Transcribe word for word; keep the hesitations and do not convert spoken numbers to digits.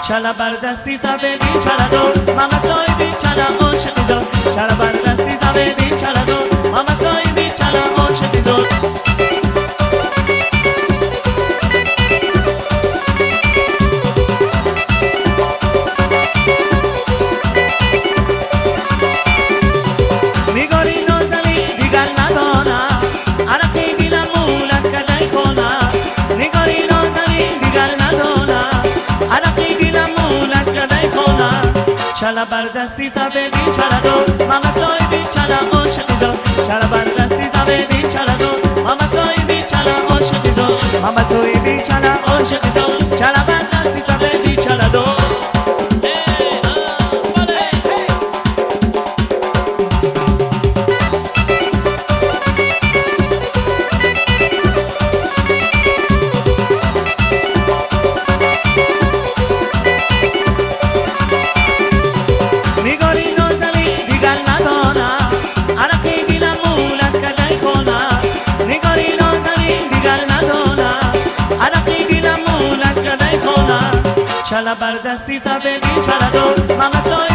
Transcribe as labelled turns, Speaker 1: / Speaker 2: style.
Speaker 1: چلا بر دستی زبدی چلا دو ماما سایدی چلا عاشقی زود چلا بر دستی زبدی چلا دو ماما سایدی چلا عاشقی زود نگاری نازنی دیگر ندانم عرقی دیلم مولد کدی خونم نگاری نازنی دیگر ندانم عرقی دیلم مولد کدی خونم چلا بر دستی زبدی چلا دو ماما سایدی چلا عاشقی زود چلا بر دستی زبدی چلا دو ماما سایدی چلا عاشقی زود ماما سایدی چلا عاشقی زود چلا بر دستی زبدی چلا دو چلا بر دستی زبدی چلا دو ماما